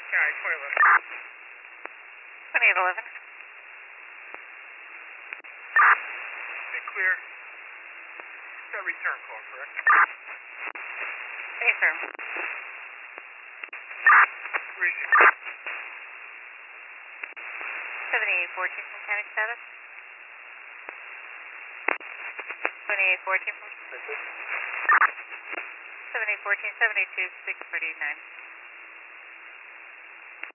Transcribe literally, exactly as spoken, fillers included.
Yeah, twenty eleven. twenty-eight eleven. Okay, clear. Got a return call, correct? Yes, sir. Where is it? seventy-eight fourteen mechanic status. seventy-eight fourteen. seventy-eight fourteen, seventy-two, six thirty-nine.